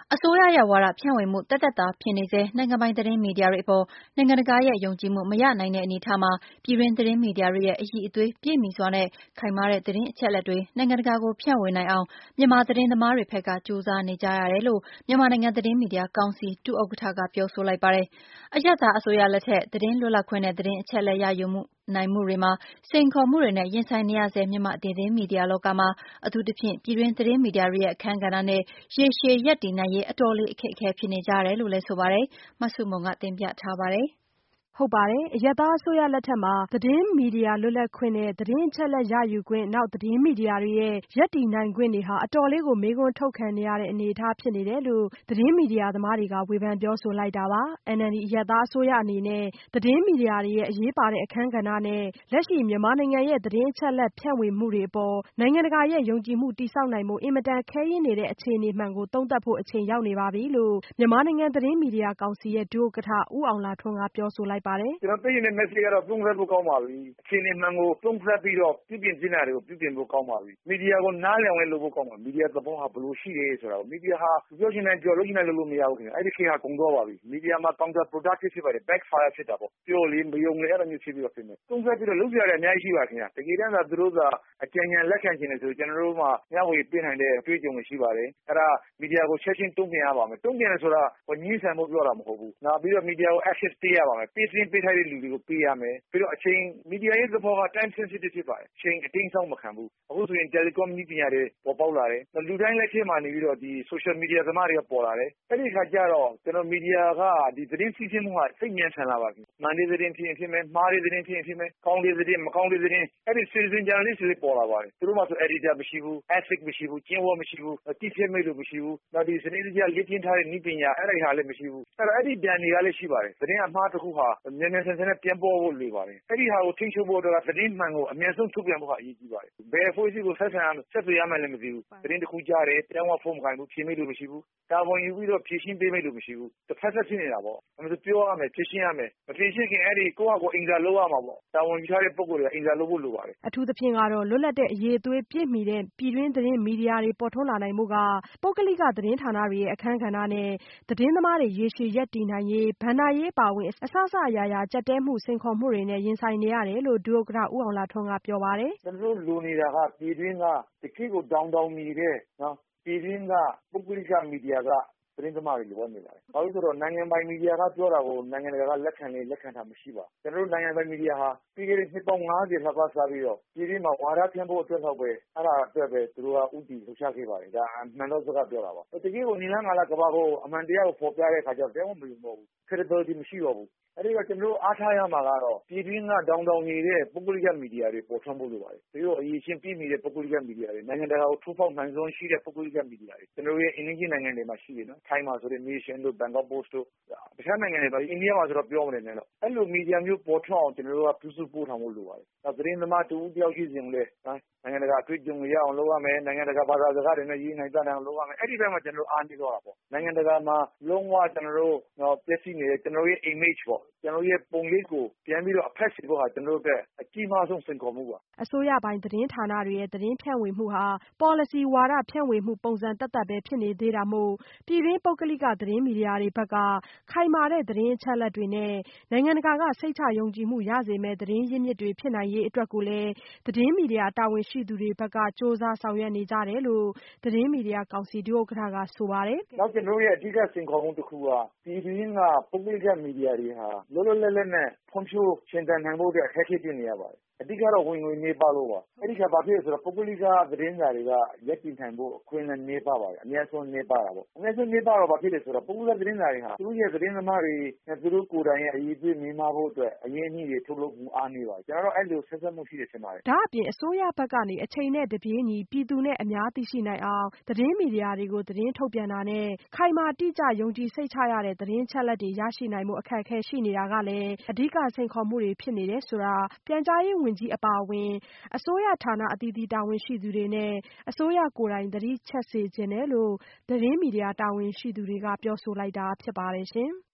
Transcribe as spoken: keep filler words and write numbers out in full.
အစိုးရရဲ့ဝါဒဖြန့်ဝေမှုသက်သက်သာဖြစ်နေဆဲနိုင်ငံပိုင်သတင်းမီဒီယာတွေအပေါ်နိုင်ငံတကာရဲ့ယုံကြည်မှုမရနိုင်တဲ့အနေအထားမှာပြည်တွင်းသတင်းမီဒီယာတွေရဲ့အရည်အသွေးပြည့်မီစွာနဲ့ခိုင်မာတဲ့သတင်းအချက်အလက်တွေနိုင်ငံတကာကိုဖြန့်ဝေနိုင်အောင်မြန်မာသတင်းသမားတွေဘက်ကကြိုးစားနေကြရတယ်လို့မြန်မာနိုင်ငံသတင်းမီဒီယာကောင်စီဒုဥက္ကဋ္ဌကပြောဆိုလိုက်ပါတယ်။အရပ်သားအစိုးရလက်ထက်သတင်းလွတ်လပ်ခွင့်နဲ့သတင်းအချက်အလက်ရယူမှုနိုင်မှုတွေမှာစိန်ခေါ်မှုတွေနဲ့ရင်ဆိုင်နေရဆဲမြန်မာသတင်းမီဒီယာလောကမှာအထူးသဖြင့်ပြည်တွင်းသတင်းမီဒီယာတွေရဲ့အခန်းကဏ္ဍနဲ့ရေရှည်ရပ်တည်နိုင်ရေးအတော်လေးအခက်အခဲဖြစ်နေကြတယ်လို့လည်းဆိုပါတယ်။မဆုမွန်ကတင်ပြထားပါတယ်။ဟုတ်ပါတယ်။အရပ်သားအစိုးရလက်ထက်မှာသတင်းမီဒီယာလွတ်လပ်ခွင့်နဲ့သတင်းအချက်အလက်ရယူခွင့်နောက်သတင်းမီဒီယာတွေရဲ့ရပ်တည်နိုင်ခွင့်တွေဟာအတော်လေးကိုမေးခွန်းထုတ်ခံနေရတဲ့အနေအထားဖြစ်နေတယ်လို့သတင်းမီဒီယာသမားတွေကဝေဖန်ပြောဆိုလိုက်တာပါ။ အန်အယ်လ်ဒီအရပ်သားအစိုးရအနေနဲ့သတင်းမီဒီယာတွေရဲ့အရေးပါတဲ့အခန်းကဏ္ဍနဲ့လက်ရှိမြန်မာနိုင်ငံရဲ့သတင်းအချက်အလက်ဖြန့်ဝေမှုတွေအပေါ်နိုင်ငံတကာရဲ့ယုံကြည်မှုတည်ဆောက်နိုင်ဖို့အင်မတန်ခဲယဉ်းနေတဲ့အခြေအနေမှန်ကိုသုံးသပ်ဖို့အချိန်ရောက်နေပါပြီလို့မြန်မာနိုင်ငံသတင်းမီဒီယာကောင်စီရဲ့ဒုဥက္ကဋ္ဌဦးအောင်လှထွန်းကပြောဆိုလိုက်ပါတယ်။ကျွန်တော်သိရင် message ကတော့သုံးသပ်ဖို့ကောင်းပါပြီ။အခြေအနေမှန်ကိုသုံးသပ်ပြီးတော့ပြုပြင်ပြနေတာတွေကိုပြုပြင်ဖို့ကောင်းပါပြီ။မီဒီယာကိုနားလည်အောင်လည်းလုပ်ဖို့ကောင်းပါပြီ။မီဒီယာသဘောဟာဘယ်လိုရှိတယ်ဆိုတာကိုမီဒီယာဟာပြောချင်တိုင်းပြောလုပ်ချင်တိုင်းလုပ်လို့မရဘူးခင်ဗျ။အဲ့ဒီခေတ်ဟာကုန်သွားပါပြီ။မီဒီယာမှာ counter productive ဖြစ်ပါတယ်။ backfire ဖြစ်တာပေါ့။ပြောလေမယုံလေအဲ့လိုမျိုးဖြစ်ပြီးတော့ဖြစ်နေ။သုံးသပ်ပြီးတော့လုပ်ကြရတယ်အများကြီးရှိပါခင်ဗျ။တကယ်တမ်းသာသူတို့သာအကြံဉာဏ်လက်ခံခြင်းနဲ့ဆိုကျွန်တော်တို့မှာမျှဝေပေးနိုင်တဲ့အတွေ့အကြုံတွေရှိပါတယ်။အဲ့ဒါမီဒီယာကိုချက်ချင်းတုံ့ပြန်ရပါမယ်။တုံ့ပြန်တယ်ဆိုတာညှင်းဆန်ဖို့ပြောတာမဟုတ်ဘူး။နောက်ပြီးတော့မီဒီယာကို access ပေးရပါမယ်။ပေးခြင်းပေးထိုက်တဲ့လူတွေကိုပေးရမယ်။ပြီးတော့အချိန်မီဒီယာရေးသဘောက time sensitive ဖြစ်ပါတယ်။အချိန်အတင်းစောင့်မခံဘူး။အခုဆိုရင် telecom နည်းပညာတွေပေါ်ပေါက်လာတယ်။လူတိုင်းလက်ထဲမှာနေပြီးတော့ဒီ social media သမားတွေကပေါ်လာတယ်။အဲ့ဒီခါကျတော့ကျွန်တော်မီဒီယာကဒီသတင်းစီးဆင်းမှုကစိတ်မြန်ဆန်လာပါပြီ။မှန်တဲ့သတင်းဖြစ်ရင်ဖြစ်မယ်မှားတဲ့သတင်းဖြစ်ရင်ဖြစ်မယ်ကောင်းတဲ့သတင်းမကောင်းတဲ့သတင်းအဲ့ဒီ citizen journalist တွေပေါ်လာပါတယ်။သူတို့မှဆို editor မရှိဘူး။ ethic မရှိဘူး။ကျင့်ဝတ်မရှိဘူး။တိကျမိတ်လို့မရှိဘူး။နောက်ဒီစနစ်တကျလေ့ကျင့်ထားတဲ့နည်းပညာအဲ့ဒီဟာလည်းမရှိဘူး။အဲ့တော့အဲ့ဒီဒဏ်တွေကလည်းရှိပါတယ်။သတင်းအမှားတစ်ခုဟာမြန်မြန်ဆန်ဆန်နဲ့ပြန်ပေါ်ဖို့လိုပါတယ်။အဲ့ဒီဟာကိုထိန်းချုပ်ဖို့အတွက်ကသတင်းမှန်ကိုအမြန်ဆုံးထုတ်ပြန်ဖို့ဟာအရေးကြီးပါတယ်။ဘယ်အဖွဲ့အစည်းကိုဆက်ဆံဆက်သွယ်ရမှန်းလည်းမသိဘူး။သတင်းတစ်ခုကြားတယ်ပြောင်းဝဖုန်းမခိုင်းဘူးဖြေမိလို့မရှိဘူး။တာဝန်ယူပြီးတော့ဖြည့်ရှင်းပေးမိလို့မရှိဘူး။တစ်ဖက်သက်ဖြစ်နေတာပေါ့။အဲ့ဒါပြောရမယ်ဖြည့်ရှင်းရမယ်။မဖြည့်ရှင်းခင်အဲ့ဒီကိုယ့်ဟာကိုယ်အင်စာလုပ်ရမှာပေါ့။တာဝန်ယူထားတဲ့ပုဂ္ဂိုလ်တွေကအင်စာလုပ်ဖို့လိုပါတယ်။အထူးသဖြင့်ကတော့လွတ်လပ်တဲ့အရေးအသွေးပြည့်မီတဲ့ပြည်တွင်းသတင်းမီဒီယာတွေပေါ်ထွန်းလာနိုင်မှုကပုဂ္ဂလိကသတင်းဌာနတွေရဲ့အခန်းကဏ္ဍနဲ့သတင်းသမားတွေရေရှည်ရပ်တည်နိုင်ရေးဘဏ္ဍာရေးအပါအဝင်အစစအရာရာကြက်တဲမှုစိန်ခေါ်မှုတွေနဲ့ရင်ဆိုင်နေရတယ်လို့ဒုဥက္ကဋ္ဌဦးအောင်လှထွန်းကပြောပါတယ်။ကျွန်တော်တို့လိုနေတာကပြည်တွင်းကတကယ့်ကိုတောင်းတောင်းနေတဲ့နော်ပြည်တွင်းကပုဂ္ဂလိကမီဒီယာကသတင်းသမားတွေလိုအပ်နေပါတယ်။ဘာလို့ဆိုတော့နိုင်ငံပိုင်မီဒီယာကပြောတာကိုနိုင်ငံတကာကလက်ခံလေလက်ခံတာမရှိပါဘူး။ကျွန်တော်တို့နိုင်ငံပိုင်မီဒီယာဟာပြီးခဲ့တဲ့နှစ်ပေါင်း၅၀လောက်ကစားပြီးတော့ပြည်တွင်းမှာဝါဒဖြန့်ဖို့အတွက်တော့ပဲအဲ့ဒါအတွက်ပဲသူတို့ကဥတီလှုပ်ရှားခဲ့ပါတယ်။ဒါအမှန်တော့စကားပြောတာပါ။တကယ်ကိုနိလန်းငါလာကဘာကိုအမှန်တရားကိုဖော်ပြတဲ့အခါကျတော့တဲမမလို့မဟုတ်ဘူး။ credibility မရှိတော့ဘူး။အဲ့ဒီတော့ကျွန်တော်တို့အားထားရမှာကတော့ပြည်တွင်းကတောင်းတောင်းနေတဲ့ပုဂ္ဂလိကမီဒီယာတွေပေါ်ထွန်းဖို့လိုပါတယ်။ပြီးတော့အရေးချင်းပြည်နေတဲ့ပုဂ္ဂလိကမီဒီယာတွေနိုင်ငံတကာကိုထိုးဖောက်နိုင်စွမ်းရှိတဲ့ပုဂ္ဂလိကမီဒီယာတွေကျွန်တော်တို့ရဲ့အင်ဂျင်နိုင်ငံတွေမှာရှိတယ်နော်။ထိုင်းမှာဆိုတဲ့ Nation တို့ Bangkok Post တို့တခြားနိုင်ငံတွေပါအိန္ဒိယမှာဆိုတော့ပြောမနေနဲ့တော့အဲ့လိုမီဒီယာမျိုးပေါ်ထွန်းအောင်ကျွန်တော်တို့ကပြုစုပို့ထောင်ဖို့လိုပါတယ်။နောက်သတင်းသမားတူဦးတယောက်ရှိစဉ်လဲနိုင်ငံတကာအတွေ့အကြုံတွေရအောင်လုပ်ရမယ်။နိုင်ငံတကာဘာသာစကားတွေနဲ့ရေးနိုင်တတ်အောင်လုပ်ရမယ်။အဲ့ဒီဘက်မှာကျွန်တော်တို့အားနည်းတော့တာပေါ့။နိုင်ငံတကာမှာလုံးဝကျွန်တော်တို့တော့ပြည့်စည်နေတဲ့ကျွန်တော်ရဲ့ image ပေါ့။ကျွန်တော်ရဲ့ပုံရိပ်ကိုပြန်ပြီးတော့အဖက်ဆီဖို့ဟာကျွန်တော်တို့အတွက်အကြီးမားဆုံးစိန်ခေါ်မှုပါ။အစိုးရပိုင်းသတင်းဌာနတွေရဲ့သတင်းဖြန့်ဝေမှုဟာ policy ဝါဒဖြန့်ဝေမှုပုံစံသက်သက်ပဲဖြစ်နေသေးတာမို့ပြည်တွင်းပုဂ္ဂလိကသတင်းမီဒီယာတွေဘက်ကခိုင်မာတဲ့သတင်းအချက်အလက်တွေနဲ့နိုင်ငံတကာကစိတ်ချယုံကြည်မှုရစေမယ့်သတင်းရင်းမြစ်တွေဖြစ်နိုင်ရေးအတွက်ကိုလည်းသတင်းမီဒီယာတာဝန်ရှိသူတွေဘက်ကကြိုးစားဆောင်ရွက်နေကြတယ်လို့သတင်းမီဒီယာကောင်စီဒုဥက္ကဋ္ဌကဆိုပါတယ်။နောက်ကျွန်တော်ရဲ့အဓိကစိန်ခေါ်မှုတစ်ခုကပြည်တွင်းကပုဂ္ဂလိကမီဒီယာတွေဟာလောလောလတ်လတ်နဲ့ဖွံ့ဖြိုးရှင်သန်နိုင်ဖို့အတွက်အခက်အခဲတွေ့နေရပါတယ်။အဓိကတော့ဝင်ငွေနေပါလို့ပါ။အဲ့ဒီကဘာဖြစ်လဲဆိုတော့ပုဂ္ဂလိကသတင်းစာတွေကရက်တည်နိုင်ဖို့အခွင့်အလမ်းနေပါပါတယ်။အများဆုံးနေပါတာပေါ့။အများဆုံးနေပါတော့ဘာဖြစ်လဲဆိုတော့ပုဂ္ဂလိကသတင်းစာတွေဟာသူတို့ရဲ့သတင်းသမားတွေနဲ့သူတို့ကိုယ်တိုင်ရဲ့အရေးကြီးမြင်မာဖို့အတွက်အရင်အနည်းတွေထုတ်လုပ်မှုအားနေပါတယ်။ကျွန်တော်တို့အဲ့လိုဆက်ဆက်မှုရှိတယ်ထင်ပါတယ်။ဒါအပြင်အစိုးရဘက်ကနေအချိန်နဲ့တပြေးညီပြည်သူနဲ့အများသိရှိနိုင်အောင်သတင်းမီဒီယာတွေကိုသတင်းထုတ်ပြန်တာနဲ့ခိုင်မာတိကျယုံကြည်စိတ်ချရတဲ့သတင်းချက်လက်တွေရရှိနိုင်မှုအခက်အခဲရှိနေတာကလည်းအဓိကစိန်ခေါ်မှုတွေဖြစ်နေတယ်ဆိုတာပြန်ကြားရေးဝန်ကြီးအပါအဝင်အစိုးရဌာနအသီးသီးတာဝန်ရှိသူတွေနဲ့အစိုးရကိုယ်တိုင်သတိချက်စေချင်တယ်လို့သတင်းမီဒီယာတာဝန်ရှိသူတွေကပြောဆိုလိုက်တာဖြစ်ပါတယ်ရှင်။